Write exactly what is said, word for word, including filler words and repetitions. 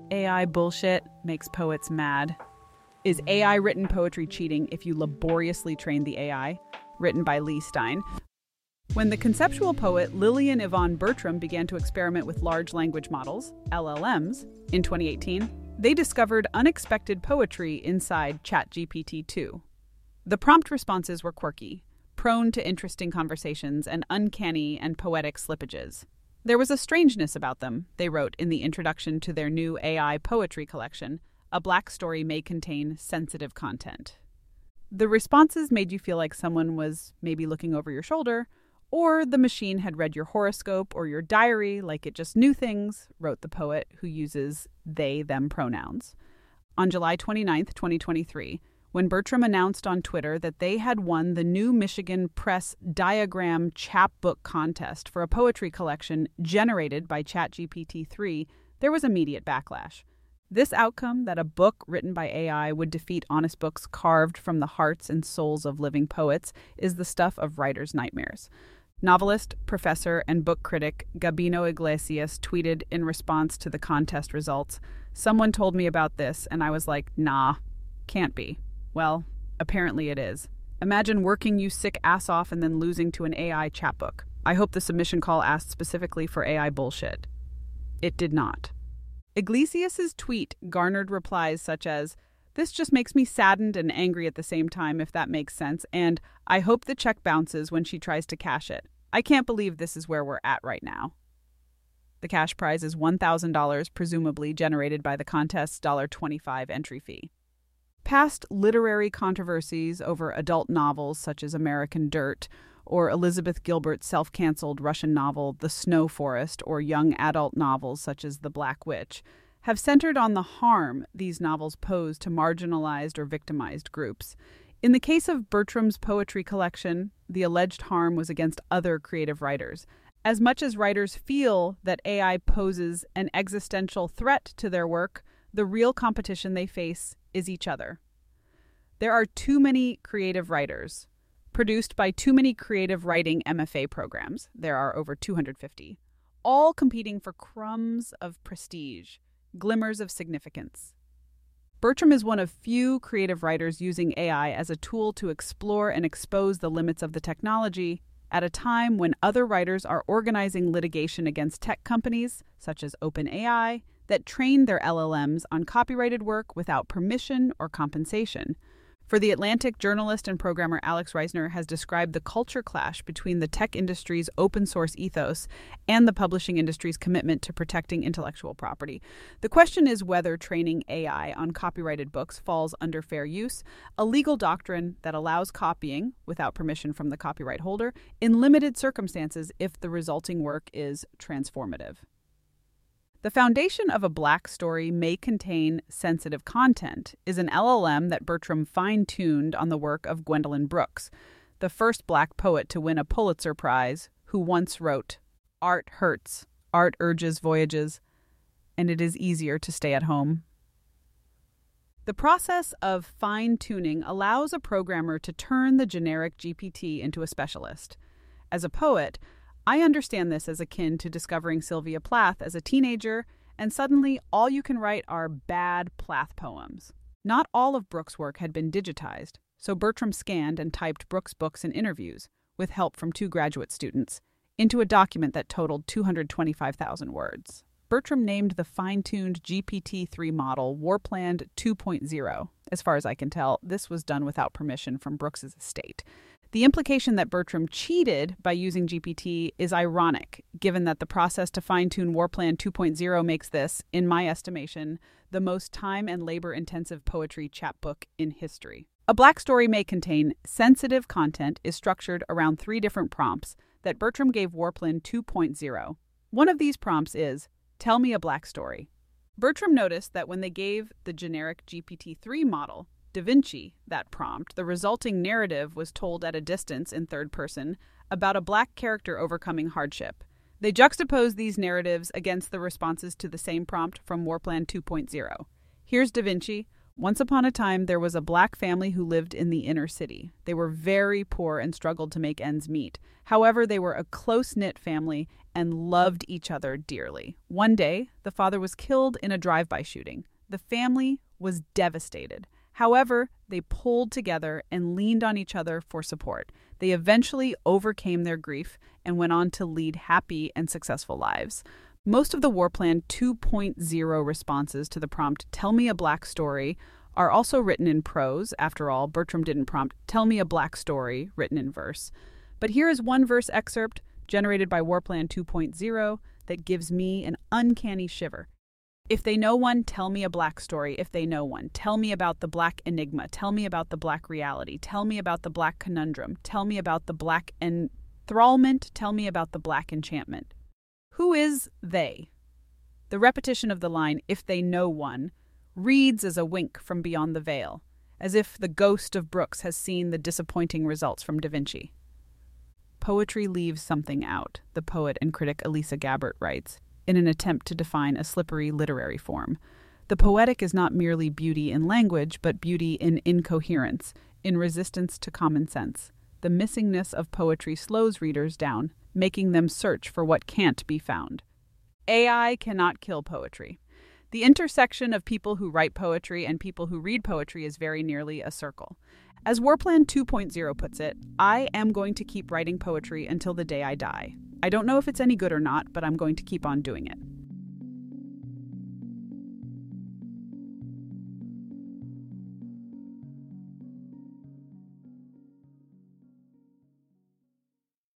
A I bullshit makes poets mad. Is A I written poetry cheating if you laboriously train the A I? Written by Lee Stein. When the conceptual poet Lillian Yvonne Bertram began to experiment with large language models, L L Ms, in twenty eighteen, they discovered unexpected poetry inside ChatGPT two. The prompt responses were quirky, prone to interesting conversations and uncanny and poetic slippages. There was a strangeness about them, they wrote in the introduction to their new A I poetry collection, A Black Story May Contain Sensitive Content. The responses made you feel like someone was maybe looking over your shoulder, or the machine had read your horoscope or your diary like it just knew things, wrote the poet who uses they-them pronouns. On July twenty-ninth, twenty twenty-three, when Bertram announced on Twitter that they had won the New Michigan Press Diagram Chapbook contest for a poetry collection generated by ChatGPT three, there was immediate backlash. This outcome, that a book written by A I would defeat honest books carved from the hearts and souls of living poets, is the stuff of writers' nightmares. Novelist, professor, and book critic Gabino Iglesias tweeted in response to the contest results, "Someone told me about this, and I was like, nah, can't be." Well, apparently it is. Imagine working you sick ass off and then losing to an A I chapbook. I hope the submission call asked specifically for A I bullshit. It did not. Iglesias' tweet garnered replies such as, "This just makes me saddened and angry at the same time, if that makes sense, and I hope the check bounces when she tries to cash it. I can't believe this is where we're at right now." The cash prize is one thousand dollars, presumably generated by the contest's one dollar and twenty-five cents entry fee. Past literary controversies over adult novels such as American Dirt, or Elizabeth Gilbert's self-canceled Russian novel The Snow Forest, or young adult novels such as The Black Witch, have centered on the harm these novels pose to marginalized or victimized groups. In the case of Bertram's poetry collection, the alleged harm was against other creative writers. As much as writers feel that A I poses an existential threat to their work, the real competition they face is each other. There are too many creative writers, produced by too many creative writing M F A programs. There are over two hundred fifty, all competing for crumbs of prestige, glimmers of significance. Bertram is one of few creative writers using A I as a tool to explore and expose the limits of the technology at a time when other writers are organizing litigation against tech companies, such as OpenAI, that train their L L Ms on copyrighted work without permission or compensation. For The Atlantic, journalist and programmer Alex Reisner has described the culture clash between the tech industry's open-source ethos and the publishing industry's commitment to protecting intellectual property. The question is whether training A I on copyrighted books falls under fair use, a legal doctrine that allows copying, without permission from the copyright holder, in limited circumstances if the resulting work is transformative. The foundation of A Black Story May Contain Sensitive Content is an L L M that Bertram fine-tuned on the work of Gwendolyn Brooks, the first Black poet to win a Pulitzer Prize, who once wrote, "Art hurts, art urges voyages, and it is easier to stay at home." The process of fine-tuning allows a programmer to turn the generic G P T into a specialist. As a poet, I understand this as akin to discovering Sylvia Plath as a teenager, and suddenly all you can write are bad Plath poems. Not all of Brooks' work had been digitized, so Bertram scanned and typed Brooks' books and interviews, with help from two graduate students, into a document that totaled two hundred twenty-five thousand words. Bertram named the fine-tuned G P T three model Warpland two point oh. As far as I can tell, this was done without permission from Brooks' estate. The implication that Bertram cheated by using G P T is ironic, given that the process to fine-tune Warpland two point oh makes this, in my estimation, the most time and labor-intensive poetry chapbook in history. A Black Story May Contain Sensitive Content is structured around three different prompts that Bertram gave Warpland two point oh. One of these prompts is, "Tell me a black story." Bertram noticed that when they gave the generic G P T three model, Da Vinci, that prompt, the resulting narrative was told at a distance in third person about a black character overcoming hardship. They juxtaposed these narratives against the responses to the same prompt from Warpland two point oh. Here's Da Vinci, Once upon a time, there was a black family who lived in the inner city. They were very poor and struggled to make ends meet. However, they were a close-knit family and loved each other dearly. One day, the father was killed in a drive-by shooting. The family was devastated. However, they pulled together and leaned on each other for support. They eventually overcame their grief and went on to lead happy and successful lives. Most of the Warplan two point oh responses to the prompt, "Tell me a black story," are also written in prose. After all, Bertram didn't prompt, "Tell me a black story," written in verse. But here is one verse excerpt generated by Warplan two point oh that gives me an uncanny shiver. If they know one, tell me a black story. If they know one, tell me about the black enigma. Tell me about the black reality. Tell me about the black conundrum. Tell me about the black enthrallment. Tell me about the black enchantment. Who is they? The repetition of the line, "if they know one," reads as a wink from beyond the veil, as if the ghost of Brooks has seen the disappointing results from Da Vinci. Poetry leaves something out, the poet and critic Elisa Gabbert writes, in an attempt to define a slippery literary form. The poetic is not merely beauty in language, but beauty in incoherence, in resistance to common sense. The missingness of poetry slows readers down, making them search for what can't be found. A I cannot kill poetry. The intersection of people who write poetry and people who read poetry is very nearly a circle. As Warplan two point oh puts it, I am going to keep writing poetry until the day I die. I don't know if it's any good or not, but I'm going to keep on doing it.